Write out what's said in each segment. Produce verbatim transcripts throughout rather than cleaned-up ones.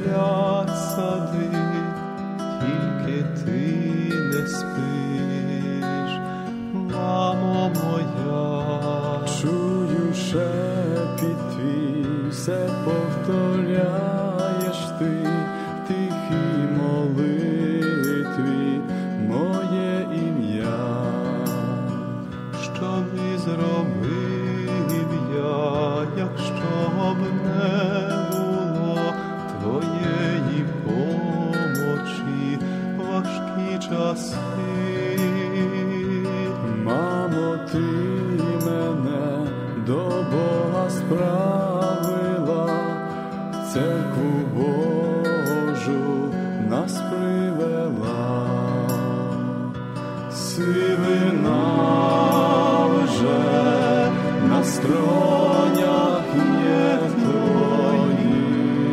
сплять сади, тільки ти не спиш, мамо моя. Чую шепіт твій, все повторяєш ти в тихій молитві моє ім'я. Що б і зробив я, якщо б не було твоєї помочі в важкі часи? Мамо, ти мене до Бога справила, в церкву Божу нас привела. Сивина вже на скронях є твої,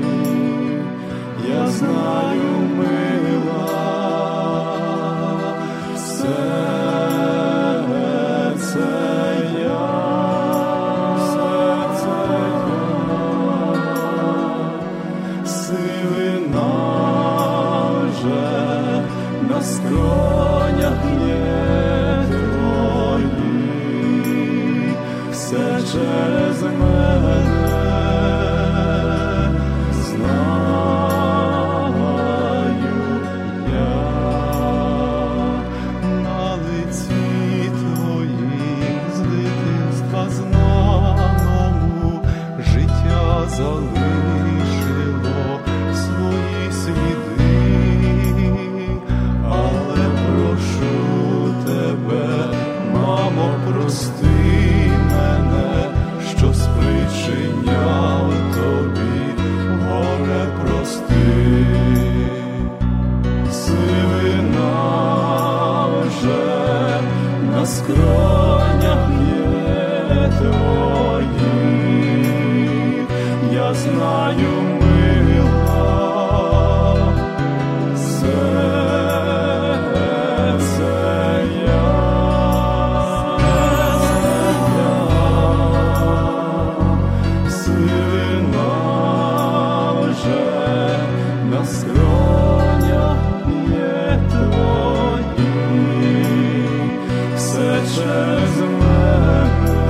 я знаю, мила, все це я, все це я. Сивина вже на скронях є твої, все через мене. Залишило свої сліди, але прошу тебе, мамо, прости мене, що спричиняв тобі горе, прости. Сивина вже на скронях є твої, я знаю, мила, все це я, все я. Сивина вже на скронях є твої, все через мене.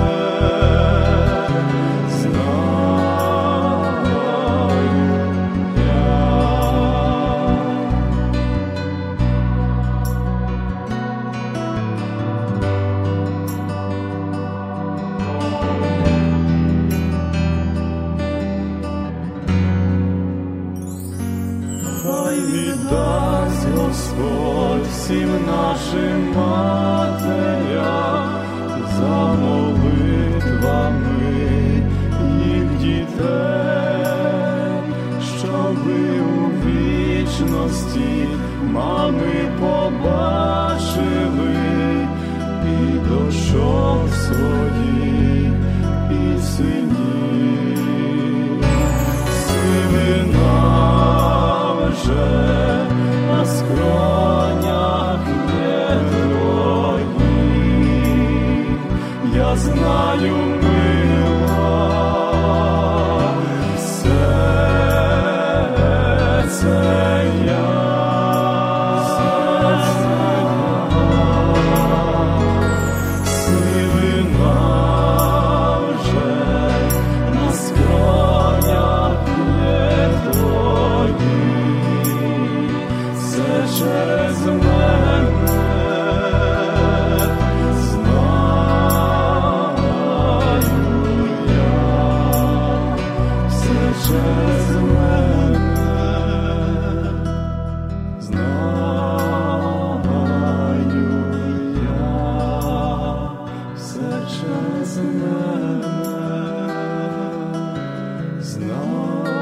Хай віддасть Господь всім нашим матерям за молитвами їх дітей, щоби у вічності мами побачили і дочок своїх, і синів. Сивина вже на скронях є твої, я знаю, мила, все це я, все це я. Сивина вже на скронях є твої, все через мене. Знаю,